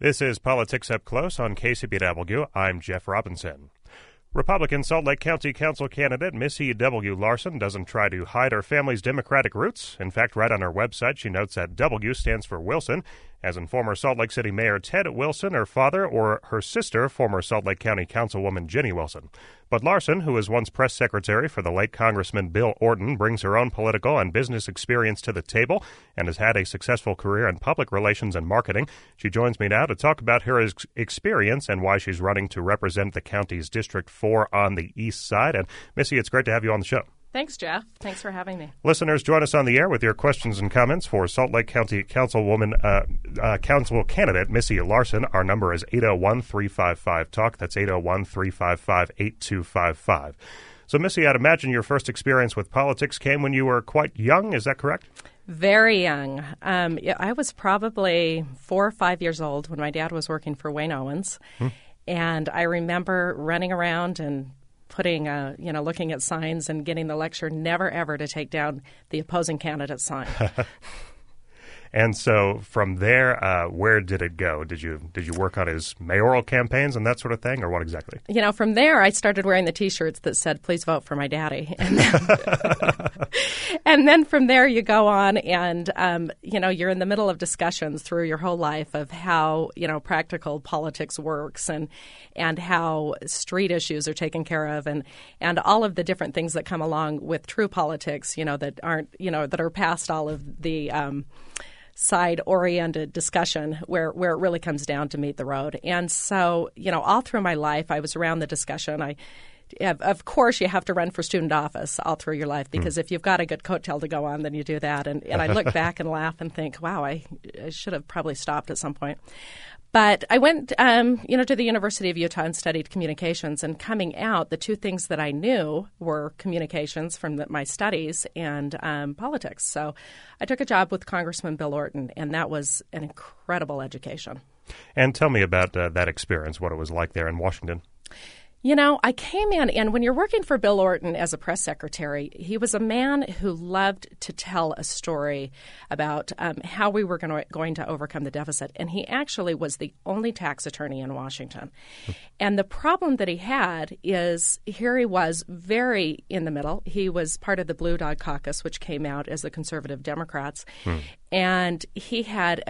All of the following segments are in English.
This is Politics Up Close on KCBW. I'm Jeff Robinson. Republican Salt Lake County Council candidate Missy W. Larson doesn't try to hide her family's Democratic roots. In fact, right on her website, she notes that W stands for Wilson, as in former Salt Lake City Mayor Ted Wilson, her father, or her sister, former Salt Lake County Councilwoman Jenny Wilson. But Larson, who was once press secretary for the late Congressman Bill Orton, brings her own political and business experience to the table and has had a successful career in public relations and marketing. She joins me now to talk about her experience and why she's running to represent the county's District 4 on the east side. And Missy, it's great to have you on the show. Thanks, Jeff. Thanks for having me. Listeners, join us on the air with your questions and comments for Salt Lake County Council candidate Missy Larson. Our number is 801-355-TALK. That's 801-355-8255. So, Missy, I'd imagine your first experience with politics came when you were quite young. Is that correct? Very young. I was probably 4 or 5 years old when my dad was working for Wayne Owens. And I remember running around and putting, looking at signs and getting the lecture never, ever to take down the opposing candidate's sign. And so from there, where did it go? Did you work on his mayoral campaigns and that sort of thing, or what exactly? From there, I started wearing the T-shirts that said, "Please vote for my daddy." And then from there, you go on and, you're in the middle of discussions through your whole life of how, practical politics works and how street issues are taken care of and all of the different things that come along with true politics, that aren't, that are past all of the side-oriented discussion where it really comes down to meet the road. And so, all through my life, I was around the discussion. Of course, you have to run for student office all through your life because if you've got a good coattail to go on, then you do that. And I look back and laugh and think, wow, I should have probably stopped at some point. But I went, to the University of Utah and studied communications. And coming out, the two things that I knew were communications from my studies and politics. So I took a job with Congressman Bill Orton, and that was an incredible education. And tell me about that experience, what it was like there in Washington. I came in, and when you're working for Bill Orton as a press secretary, he was a man who loved to tell a story about how we were going to overcome the deficit. And he actually was the only tax attorney in Washington. And the problem that he had is here he was very in the middle. He was part of the Blue Dog Caucus, which came out as the conservative Democrats. And he had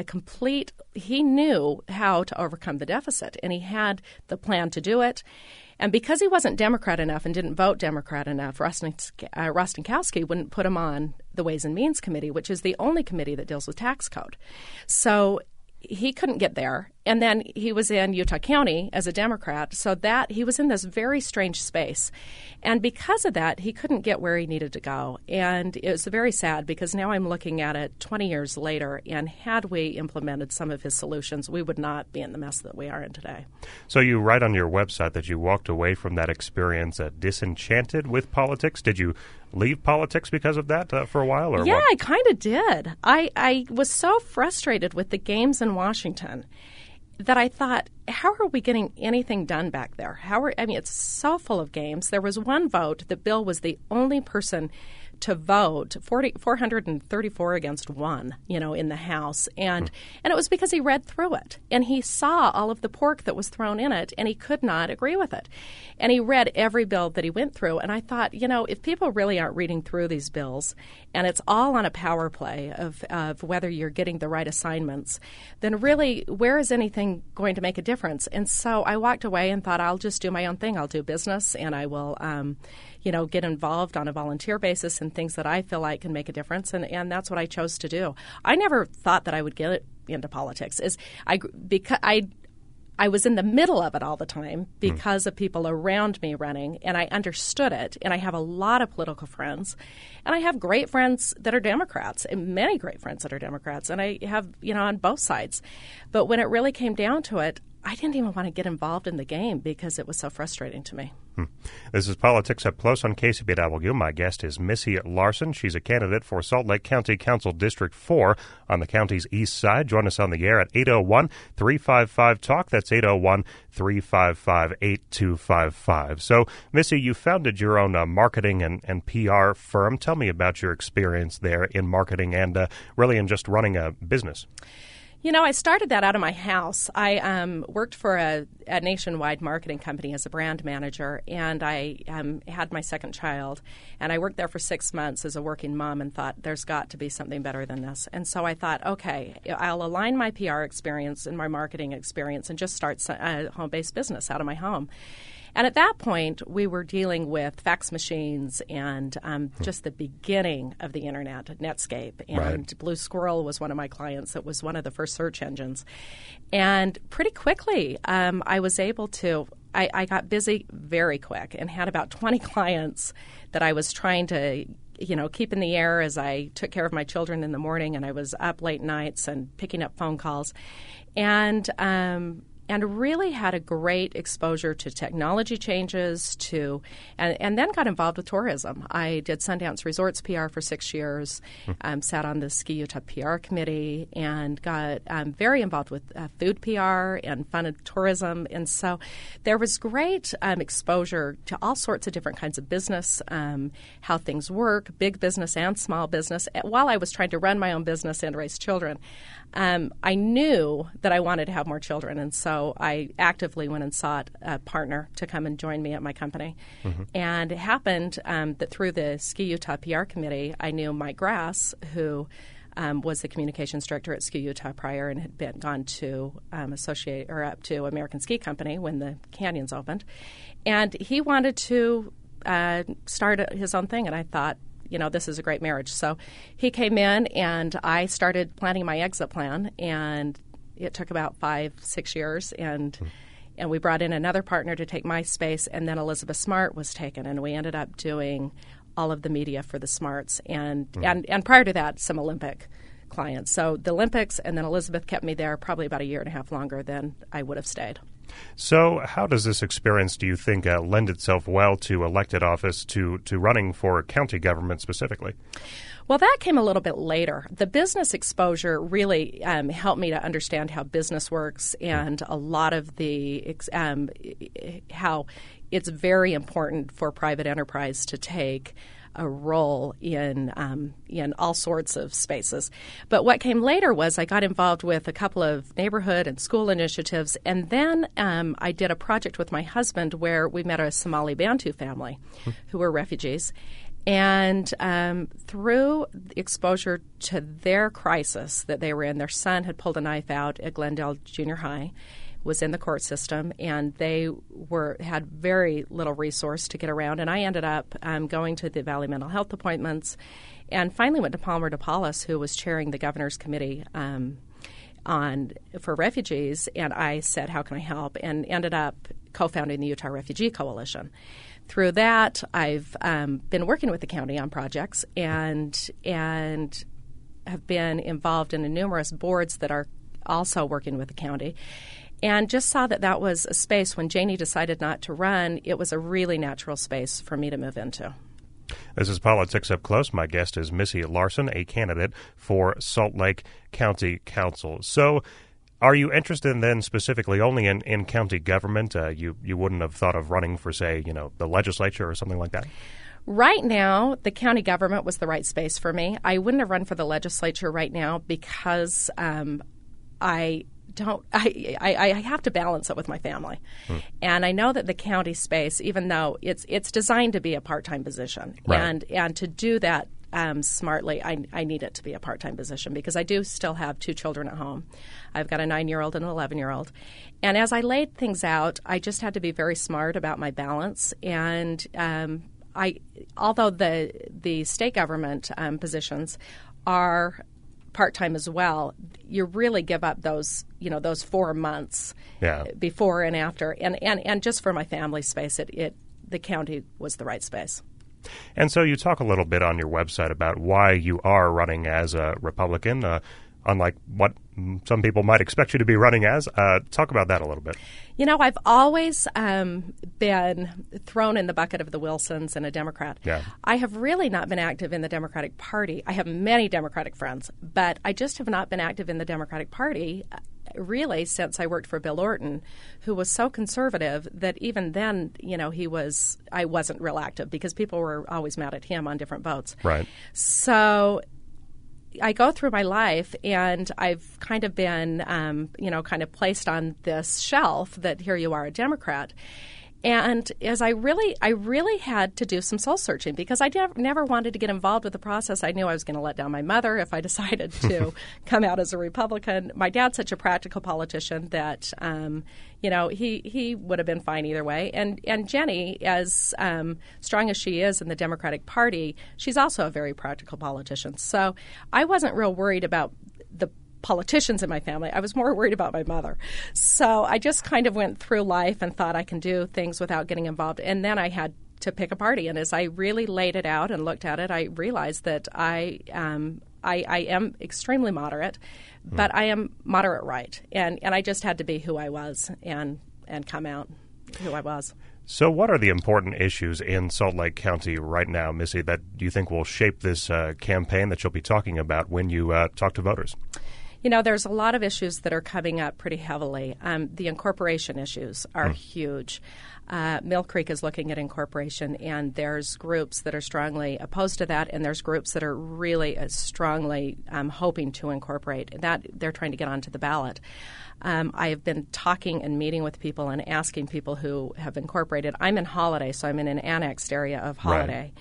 he knew how to overcome the deficit, and he had the plan to do it. And because he wasn't Democrat enough and didn't vote Democrat enough, Rostenkowski wouldn't put him on the Ways and Means Committee, which is the only committee that deals with tax code. So he couldn't get there. And then he was in Utah County as a Democrat, so that he was in this very strange space. And because of that, he couldn't get where he needed to go. And it was very sad because now I'm looking at it 20 years later, and had we implemented some of his solutions, we would not be in the mess that we are in today. So you write on your website that you walked away from that experience disenchanted with politics. Did you leave politics because of that for a while? Or yeah, what? I kind of did. I was so frustrated with the games in Washington that I thought, how are we getting anything done back there? It's so full of games. There was one vote that Bill was the only person to vote, 434 against 1, in the House. And it was because he read through it. And he saw all of the pork that was thrown in it, and he could not agree with it. And he read every bill that he went through. And I thought, if people really aren't reading through these bills, and it's all on a power play of whether you're getting the right assignments, then really, where is anything going to make a difference? And so I walked away and thought, I'll just do my own thing. I'll do business, and I will get involved on a volunteer basis in things that I feel like can make a difference, and that's what I chose to do. I never thought that I would get into politics. Because I was in the middle of it all the time because of people around me running, and I understood it, and I have a lot of political friends, and I have great friends that are Democrats, and many great friends that are Democrats, and I have, on both sides. But when it really came down to it, I didn't even want to get involved in the game because it was so frustrating to me. This is Politics Up Close on KCBW. My guest is Missy Larson. She's a candidate for Salt Lake County Council District 4 on the county's east side. Join us on the air at 801-355-TALK. That's 801-355-8255. So, Missy, you founded your own marketing and PR firm. Tell me about your experience there in marketing and really in just running a business. You know, I started that out of my house. I worked for a nationwide marketing company as a brand manager, and I had my second child. And I worked there for 6 months as a working mom and thought, there's got to be something better than this. And so I thought, okay, I'll align my PR experience and my marketing experience and just start a home-based business out of my home. And at that point, we were dealing with fax machines and just the beginning of the Internet, Netscape. And right. Blue Squirrel was one of my clients. It was one of the first search engines. And pretty quickly, I was able to – I got busy very quick and had about 20 clients that I was trying to keep in the air as I took care of my children in the morning, and I was up late nights and picking up phone calls. And really had a great exposure to technology changes, and then got involved with tourism. I did Sundance Resorts PR for 6 years, sat on the Ski Utah PR committee, and got very involved with food PR and funded tourism. And so there was great exposure to all sorts of different kinds of business, how things work, big business and small business, while I was trying to run my own business and raise children. I knew that I wanted to have more children, and so I actively went and sought a partner to come and join me at my company. Mm-hmm. And it happened that through the Ski Utah PR committee, I knew Mike Grass, who was the communications director at Ski Utah prior and had gone to up to American Ski Company when the canyons opened. And he wanted to start his own thing, and I thought, this is a great marriage. So he came in, and I started planning my exit plan, and it took about 5-6 years, and we brought in another partner to take my space, and then Elizabeth Smart was taken, and we ended up doing all of the media for the Smarts, and prior to that, some Olympic clients. So the Olympics, and then Elizabeth kept me there probably about 1.5 years longer than I would have stayed. So how does this experience, do you think, lend itself well to elected office, to running for county government specifically? Well, that came a little bit later. The business exposure really helped me to understand how business works and a lot of the how it's very important for private enterprise to take a role in all sorts of spaces. But what came later was I got involved with a couple of neighborhood and school initiatives, and then I did a project with my husband where we met a Somali Bantu family who were refugees. And through exposure to their crisis that they were in, their son had pulled a knife out at Glendale Junior High, was in the court system, and they had very little resource to get around. And I ended up going to the Valley Mental Health appointments, and finally went to Palmer DePaulis, who was chairing the governor's committee for refugees. And I said, how can I help? And ended up co-founding the Utah Refugee Coalition. Through that, I've been working with the county on projects and have been involved in numerous boards that are also working with the county. And just saw that was a space when Janie decided not to run, it was a really natural space for me to move into. This is Politics Up Close. My guest is Missy Larson, a candidate for Salt Lake County Council. So are you interested then specifically only in county government? You wouldn't have thought of running for, say, the legislature or something like that? Right now, the county government was the right space for me. I wouldn't have run for the legislature right now because I have to balance it with my family. And I know that the county space, even though it's designed to be a part-time position, right. and to do that smartly, I need it to be a part-time position because I do still have 2 children at home. I've got a 9-year-old and an 11-year-old. And as I laid things out, I just had to be very smart about my balance. And although the state government positions are part-time as well, you really give up those 4 months before and after. And just for my family space, the county was the right space. And so you talk a little bit on your website about why you are running as a Republican, unlike what some people might expect you to be running as. Talk about that a little bit. I've always been thrown in the bucket of the Wilsons and a Democrat. Yeah. I have really not been active in the Democratic Party. I have many Democratic friends, but I just have not been active in the Democratic Party really since I worked for Bill Orton, who was so conservative that even then, I wasn't real active because people were always mad at him on different votes. Right. So I go through my life, and I've kind of been, kind of placed on this shelf that here you are, a Democrat. And as I really had to do some soul searching because I never wanted to get involved with the process. I knew I was going to let down my mother if I decided to come out as a Republican. My dad's such a practical politician that, he would have been fine either way. And Jenny, as strong as she is in the Democratic Party, she's also a very practical politician. So I wasn't real worried about the politicians in my family. I was more worried about my mother. So I just kind of went through life and thought I can do things without getting involved. And then I had to pick a party. And as I really laid it out and looked at it, I realized that I am extremely moderate, but I am moderate right. And I just had to be who I was and come out who I was. So what are the important issues in Salt Lake County right now, Missy, that you think will shape this campaign that you'll be talking about when you talk to voters? There's a lot of issues that are coming up pretty heavily. The incorporation issues are huge. Mill Creek is looking at incorporation, and there's groups that are strongly opposed to that, and there's groups that are really strongly hoping to incorporate. That they're trying to get onto the ballot. I have been talking and meeting with people and asking people who have incorporated. I'm in Holiday, so I'm in an annexed area of Holiday. Right.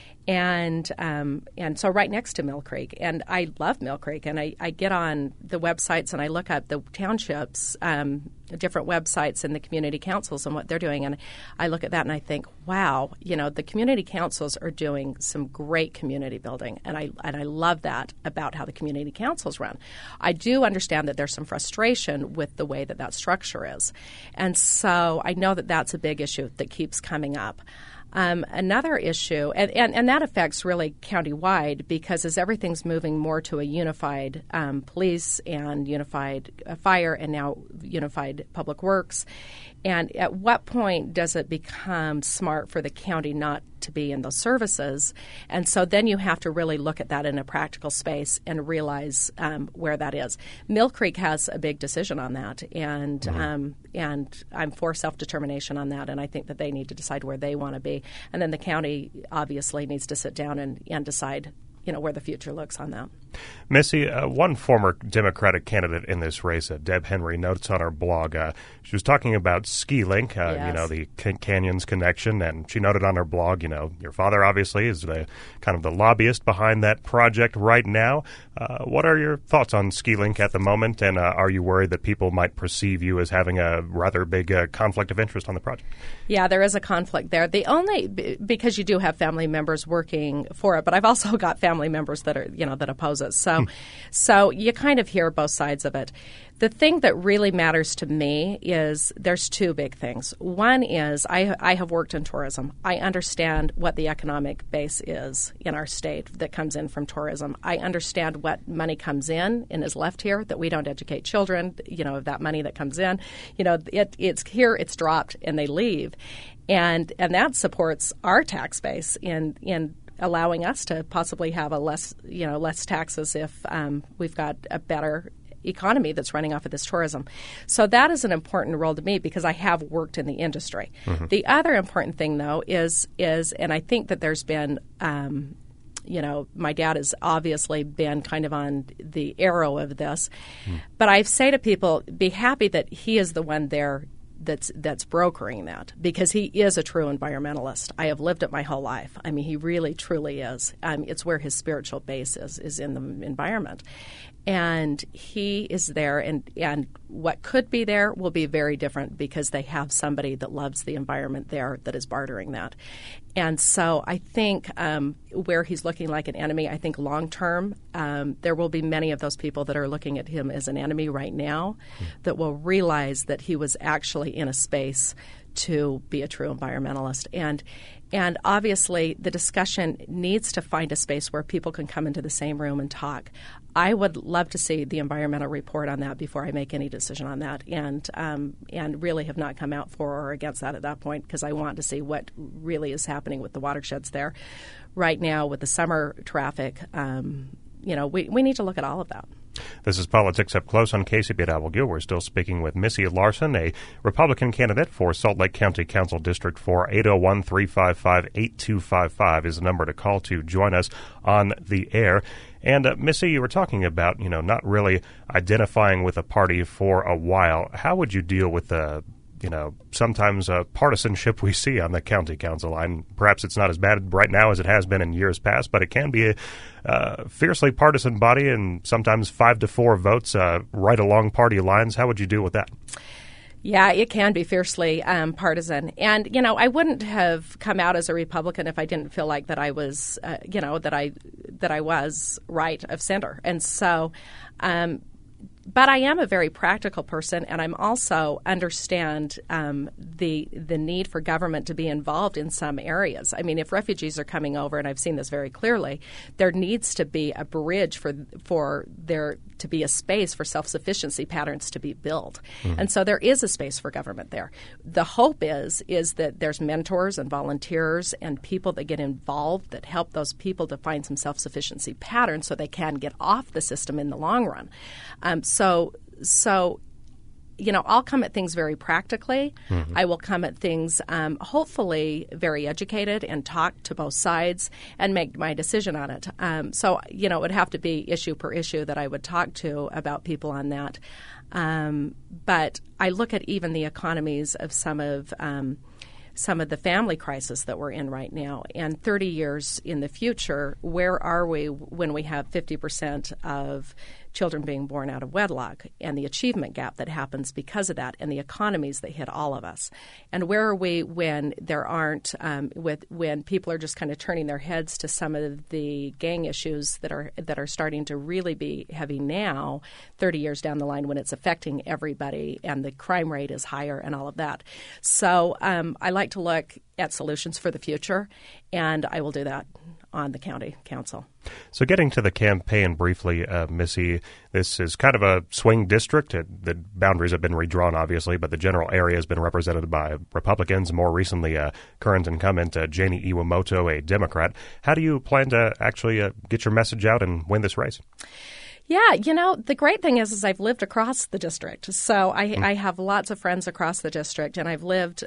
And so right next to Mill Creek. And I love Mill Creek. And I get on the websites and I look up the townships, different websites and the community councils and what they're doing. And I look at that and I think, wow, the community councils are doing some great community building. And I love that about how the community councils run. I do understand that there's some frustration with the way that structure is. And so I know that that's a big issue that keeps coming up. Another issue, and that affects really countywide because as everything's moving more to a unified police and unified fire and now unified public works, and at what point does it become smart for the county not to be in those services? And so then you have to really look at that in a practical space and realize where that is. Mill Creek has a big decision on that, and I'm for self-determination on that, and I think that they need to decide where they want to be. And then the county obviously needs to sit down and decide where the future looks on that. Missy, one former Democratic candidate in this race, Deb Henry, notes on her blog, she was talking about SkiLink, yes. The Canyons connection, and she noted on her blog, your father obviously is the kind of the lobbyist behind that project right now. What are your thoughts on SkiLink at the moment, and are you worried that people might perceive you as having a rather big conflict of interest on the project? Yeah, there is a conflict there. Because you do have family members working for it, but I've also got family members that are, that oppose it. So you kind of hear both sides of it. The thing that really matters to me is there's two big things. One is I have worked in tourism. I understand what the economic base is in our state that comes in from tourism. I understand what money comes in and is left here, that we don't educate children, of that money that comes in. It's here, it's dropped, and they leave. And that supports our tax base in allowing us to possibly have less taxes if we've got a better economy that's running off of this tourism. So that is an important role to me because I have worked in the industry. Mm-hmm. The other important thing, though, is and I think that there's been my dad has obviously been kind of on the arrow of this. Mm. But I say to people, be happy that he is the one there that's brokering that because he is a true environmentalist. I have lived it my whole life. I mean, he really, truly is. It's where his spiritual base is in the environment. And he is there, and what could be there will be very different because they have somebody that loves the environment there that is bartering that. And so I think where he's looking like an enemy, I think long term there will be many of those people that are looking at him as an enemy right now that will realize that he was actually in a space to be a true environmentalist. And obviously the discussion needs to find a space where people can come into the same room and talk. I would love to see the environmental report on that before I make any decision on that, and really have not come out for or against that at that point because I want to see what really is happening with the watersheds there. Right now with the summer traffic, we need to look at all of that. This is Politics Up Close on KCBW. We're still speaking with Missy Larson, a Republican candidate for Salt Lake County Council District 4. 801-355-8255 is the number to call to join us on the air. And Missy, you were talking about, not really identifying with a party for a while. How would you deal with the sometimes partisanship we see on the county council line? Perhaps it's not as bad right now as it has been in years past, but it can be a fiercely partisan body and sometimes 5-4 votes right along party lines. How would you deal with that? Yeah, it can be fiercely partisan. And, I wouldn't have come out as a Republican if I didn't feel like that I was, that I was right of center. And so but I am a very practical person, and I'm also understand the need for government to be involved in some areas. I mean, if refugees are coming over, and I've seen this very clearly, there needs to be a bridge for there to be a space for self-sufficiency patterns to be built. Mm-hmm. And so there is a space for government there. The hope is that there's mentors and volunteers and people that get involved that help those people to find some self-sufficiency patterns so they can get off the system in the long run. So I'll come at things very practically. Mm-hmm. I will come at things hopefully very educated and talk to both sides and make my decision on it. It would have to be issue per issue that I would talk to about people on that. But I look at even the economies of some of the family crisis that we're in right now. And 30 years in the future, where are we when we have 50% of children being born out of wedlock and the achievement gap that happens because of that and the economies that hit all of us? And where are we when there aren't when people are just kind of turning their heads to some of the gang issues that are starting to really be heavy now, 30 years down the line when it's affecting everybody and the crime rate is higher and all of that. So I like to look at solutions for the future, and I will do that on the county council. So getting to the campaign briefly, Missy, this is kind of a swing district. The boundaries have been redrawn, obviously, but the general area has been represented by Republicans. More recently, current incumbent Janie Iwamoto, a Democrat. How do you plan to actually get your message out and win this race? Yeah, the great thing is I've lived across the district. So I have lots of friends across the district, and I've lived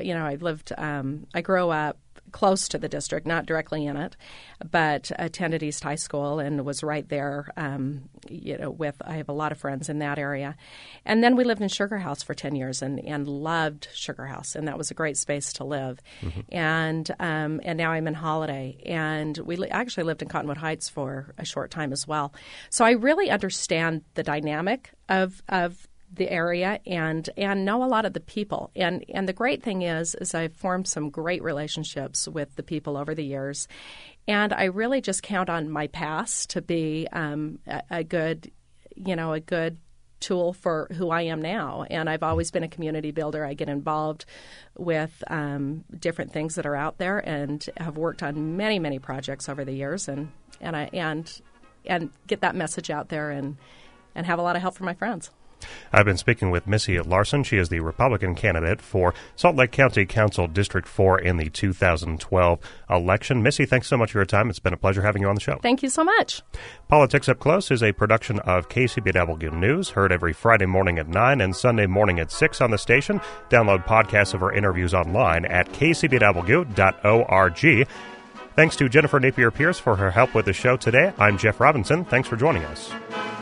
I grew up close to the district, not directly in it, but attended East High School and was right there, I have a lot of friends in that area. And then we lived in Sugar House for 10 years and loved Sugar House, and that was a great space to live. Mm-hmm. And now I'm in Holiday, and we actually lived in Cottonwood Heights for a short time as well. So I really understand the dynamic of the area and know a lot of the people. And the great thing is I've formed some great relationships with the people over the years. And I really just count on my past to be a good tool for who I am now. And I've always been a community builder. I get involved with different things that are out there and have worked on many, many projects over the years and get that message out there and have a lot of help from my friends. I've been speaking with Missy Larson. She is the Republican candidate for Salt Lake County Council District 4 in the 2012 election. Missy, thanks so much for your time. It's been a pleasure having you on the show. Thank you so much. Politics Up Close is a production of KCBW News, heard every Friday morning at 9 and Sunday morning at 6 on the station. Download podcasts of our interviews online at kcbw.org. Thanks to Jennifer Napier-Pierce for her help with the show today. I'm Jeff Robinson. Thanks for joining us.